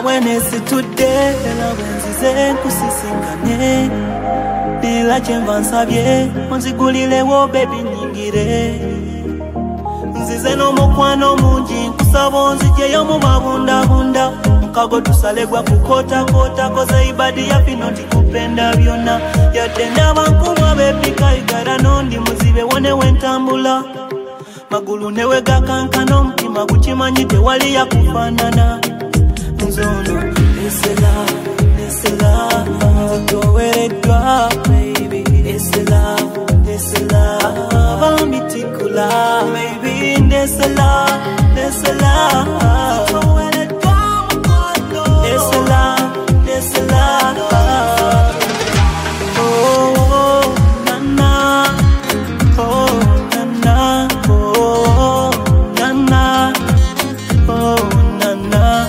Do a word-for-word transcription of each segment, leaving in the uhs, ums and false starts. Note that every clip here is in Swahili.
Awenesi today, la wenzize kusisinkane. Nila chemba nsabye, onzigulile wo baby nyingire. Nzize no mukwano mungi, kusabo nzije yo mu mabunda bunda. Mkago tusalegwa kukota kota, koza ibadi ya finoti kupenda byona. Yatenda bankuwa bepika igara nondi muzibe wone wentambula. Magulu newe gakankano mtima guchimanyite wali ya kufanana. Nzono, it's a love, it's a love. Go where it drop, baby. It's a love, it's a love. I'm particular, baby. It's a love, it's a love. Go where it drop, it's a love, it's a love. Oh, na na, oh na na, oh na na, oh na na.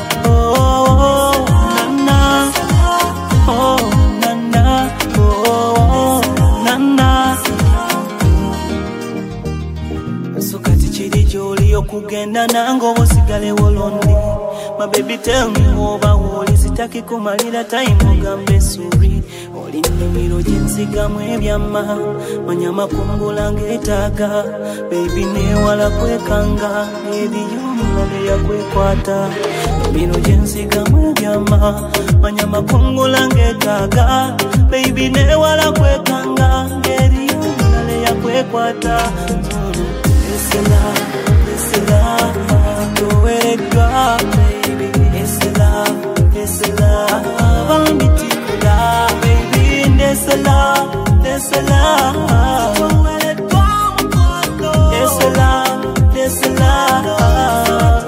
Kugenda nango bosigale wolondi. My baby tell me over woli sitaki kumalira time ogambe suri. Oli nimiro jinsi gamwe byama manyama kungula ngetaga. Baby ne wala kwekanga edi yomulale ya kwekwata. Nimiro jinsi gamwe byama manyama kungula ngetaga. Baby ne wala kwekanga edi yomulale ya kwekwata. It's a love, it's a love, go where it drop, baby. It's a love, it's a love, I'm particular, baby. It's a love, it's a love, go where it drop, it's a love, it's a love.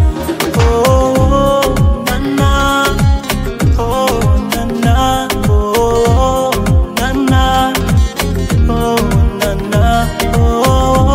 Oh, na na, oh na na, oh na na, oh na na, oh.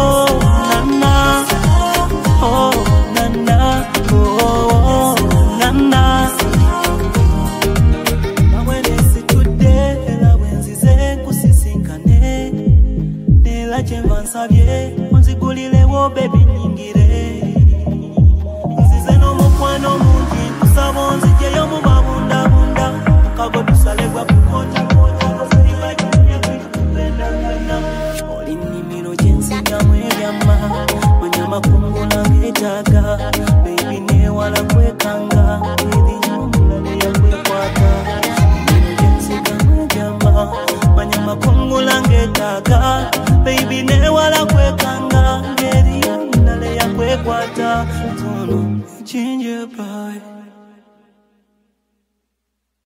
Nsabye onzigulile wo baby nyingire. Nzize no mukwano mungi, kusabo nzije yo mu mabunda bunda. Mkago tusalegwa kukota kota, kosa ibadi ya kupenda byona. Oli nimiro jinsi gamwe byama manyama kungula ngetaga. Baby ne wala kwekanga edi yomulale ya kwekwata. Nimiro jinsi gamwe byama manyama kungula ngetaga. Baby ne wala kwekanga ngeri yomulale ya kwekwata. Tono change your boy.